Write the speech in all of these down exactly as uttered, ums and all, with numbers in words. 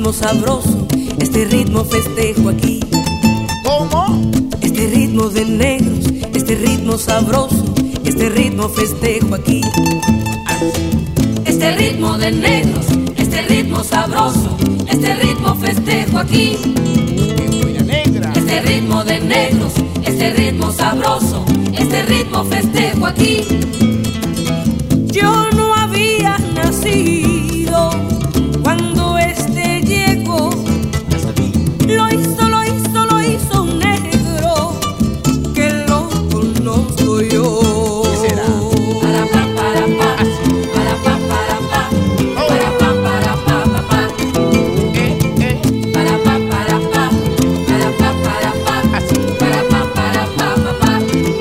ritmo sabroso, este ritmo festejo aquí. ¿Cómo? Este ritmo de negros, este ritmo sabroso, este ritmo festejo aquí. Este ritmo de negros, este ritmo sabroso, este ritmo festejo aquí. Este ritmo de negros, este ritmo sabroso, este ritmo festejo aquí. Yo no había nacido cuando este llegó. Lo hizo, lo hizo, lo hizo un negro que lo conozco yo. ¿Qué será? Para pa para pa, para pa para pa, para pa para pa pa pa. Eh, eh. Para pa para pa, para pa para pa, para pa para pa pa pa.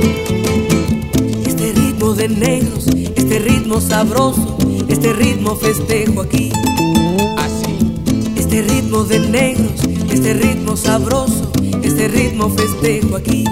Este ritmo de negros, este ritmo sabroso, este ritmo festejo aquí. Así. Este ritmo de negros, este ritmo sabroso, este ritmo festejo aquí.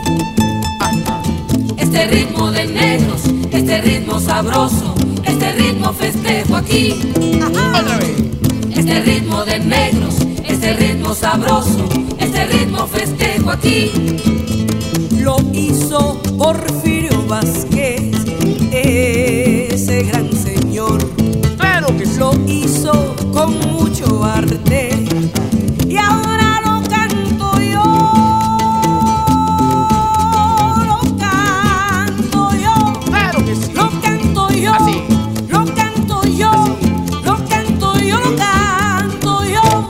Este ritmo de negros, este ritmo sabroso, este ritmo festejo aquí. Otra vez. Este ritmo de negros, este ritmo sabroso, este ritmo festejo aquí. Lo hizo Porfirio Vázquez, ese gran señor. Claro que sí. Lo hizo con mucho arte y ahora lo canto yo. Lo canto yo. Claro que sí. Lo canto yo. Así. Lo canto yo. Lo canto yo. Lo canto yo.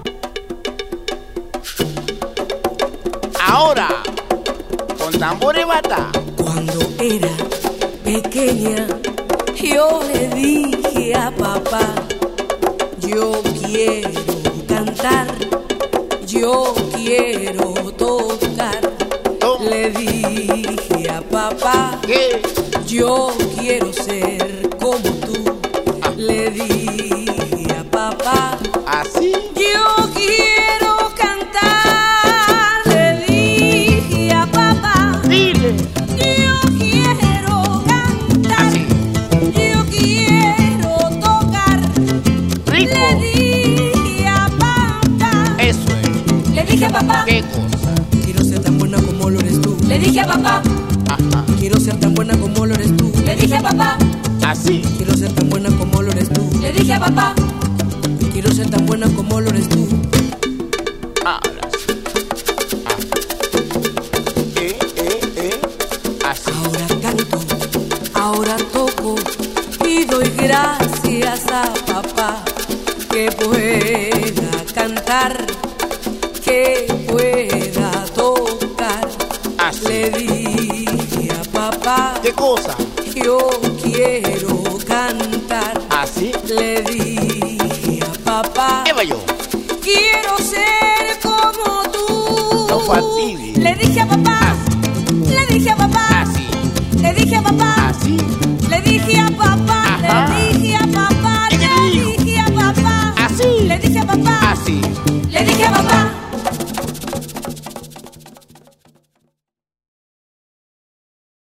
Ahora, con tambor y bata. Cuando era pequeña, yo le dije a papá, yo quiero cantar, yo quiero tocar. Oh. Le dije a papá, ¿Qué? yo quiero ser como tú. Le dije a papá, Así. yo quiero cantar. Le dije a papá, Dile. yo quiero cantar. Así. Yo quiero tocar. Rico. Le dije a papá. Eso es. Le dije a papá. ¿Qué cosa? Quiero ser tan buena como lo eres tú. Le dije a papá. Ajá. Quiero ser tan buena como lo eres tú. Le dije a papá. Así. Quiero ser tan buena como lo eres tú. Le dije a papá. Quiero ser tan buena como lo eres tú. Ahora sí. Ah. Eh, eh, eh. Así. Ahora canto, ahora toco y doy gracias a papá que pueda cantar, que pueda tocar. Así. Le dije a papá, ¿Qué cosa? yo quiero cantar. Así. Le dije a papá, ¿Qué va yo? quiero ser como tú. No fastidies. Le dije a papá,